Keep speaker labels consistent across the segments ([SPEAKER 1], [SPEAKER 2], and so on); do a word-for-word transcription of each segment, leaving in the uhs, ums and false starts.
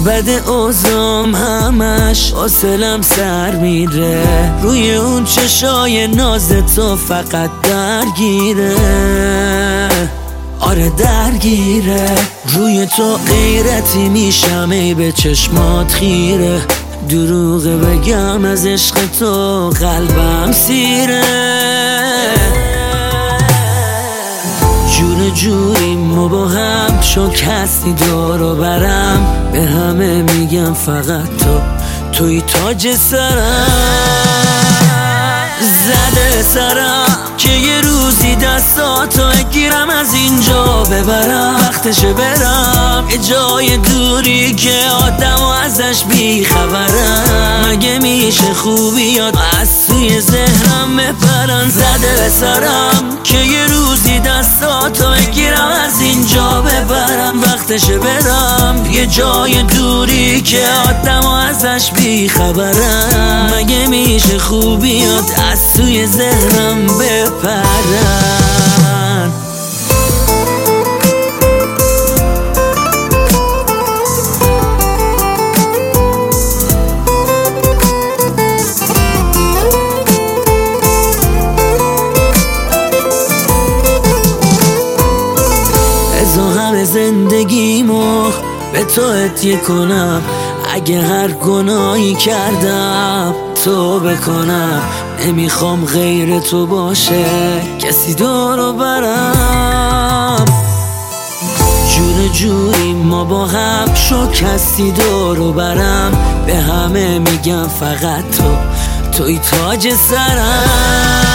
[SPEAKER 1] بعد اوزام همش حوصلم سر میره، روی اون چشای ناز تو فقط درگیره. آره درگیره، روی تو غیرتی میشم ای به چشمات خیره. دروغه بگم از عشق تو قلبم سیره. جور جوری ما با هم چون کسی دارو برم، به همه میگم فقط تو توی تاج سرم. زده سرم که یه روزی دستاتو گیرم از اینجا ببرم، وقتشه برم یه جای دوری که آدم و ازش بیخبرم. مگه میشه خوبیات از توی ذهنم بپرن؟ زده سرم که یه روزی دستاتو بگیرم از اینجا ببرم، وقتشه برم یه جای دوری که آدم و ازش بیخبرم. مگه میشه خوبیات از توی ذهنم بپرن؟ زندگیمو به تو هدیه کنم، اگه هر گناهی کردم تو بکنم. نمیخوام غیر تو باشه کسی دورو برم. جور جوری ما با هم شکستی دورو برم، به همه میگم فقط تو توی تاج سرم.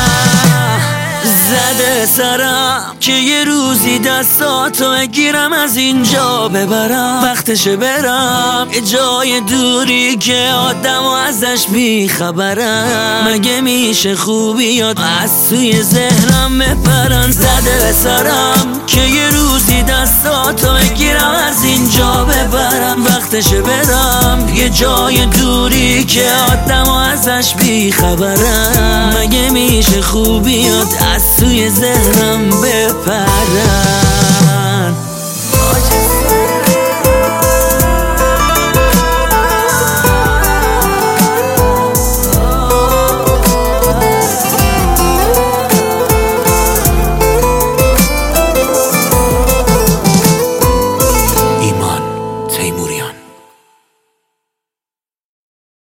[SPEAKER 1] زده سرم که یه روزی دستاتو بگیرم از اینجا ببرم، وقتشه برم یه جای دوری که آدم و ازش بیخبرم. مگه میشه خوبیات از توی ذهنم بپرن؟ زده سرم که یه روزی دستاتو بگیرم از اینجا ببرم، وقتشه برم یه جای دوری که آدم و ازش بیخبرم. مگه میشه خوبیات از توی ذهنم بپرن؟